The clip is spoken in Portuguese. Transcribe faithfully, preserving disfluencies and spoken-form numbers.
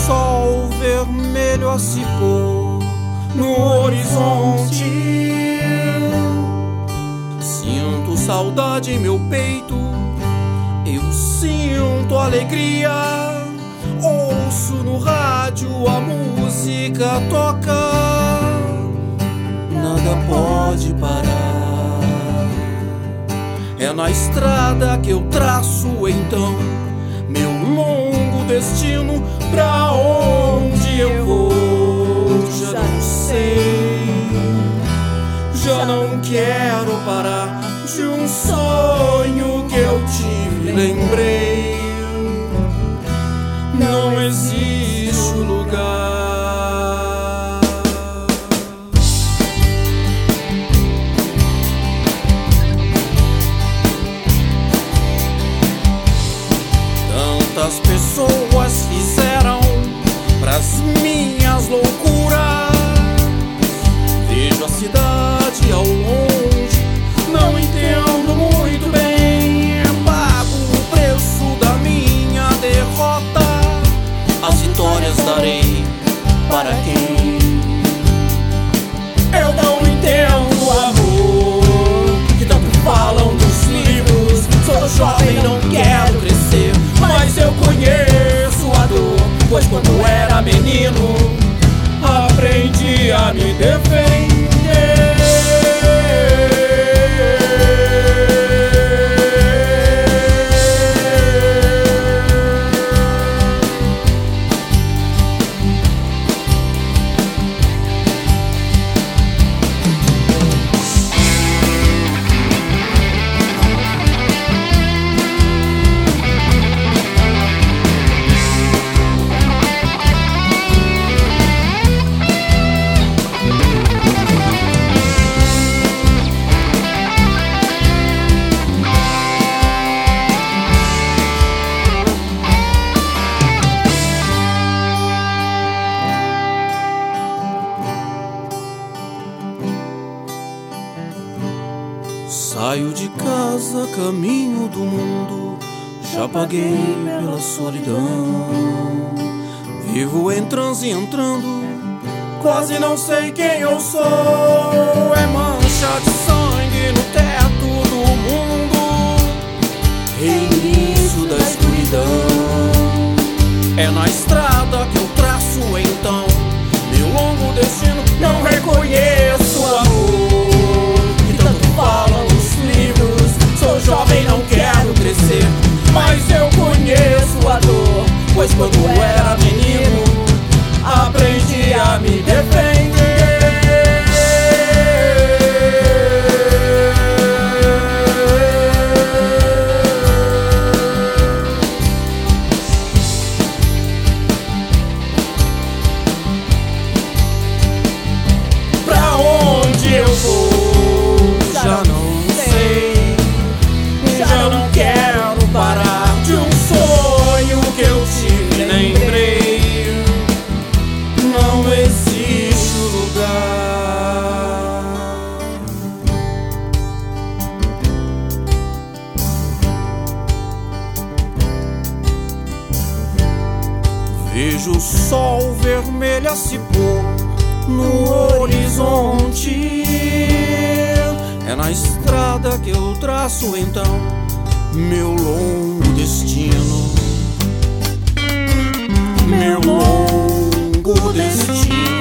sol vermelho a se pôr no horizonte. Sinto saudade em meu peito, eu sinto alegria. Ouço no rádio a música toca, nada pode parar. É na estrada que eu traço então meu longo destino. Pra onde eu vou, já não sei. Já não quero parar de um sonho que eu tive, lembrei. Não existe lugar. Tantas pessoas fizeram pras minhas loucuras. Vejo a cidade ao longe, não entendo muito bem. Pago o preço da minha derrota. As vitórias darei para quem? Eu não entendo o amor que tanto falam nos livros. Sou jovem, não quero crescer, mas eu conheço a dor, pois quando era menino aprendi a me defender. Saio de casa, caminho do mundo, já paguei pela solidão. Vivo em transe entrando, quase não sei quem eu sou. É mancha de sangue no teto do mundo, reinício da escuridão. É na estrada que eu traço então meu longo destino. Não reconheço o amor que tanto falam nos livros. Sou jovem, não quero crescer, mas eu conheço a dor, pois quando era menino aprendi a me defender. Pra onde eu vou, já não sei. Já não quero parar de um sonho que eu tive, lembrei. Não existe lugar. Vejo o sol vermelho a se pôr no horizonte. É na estrada que eu traço então meu longo destino. Meu longo destino.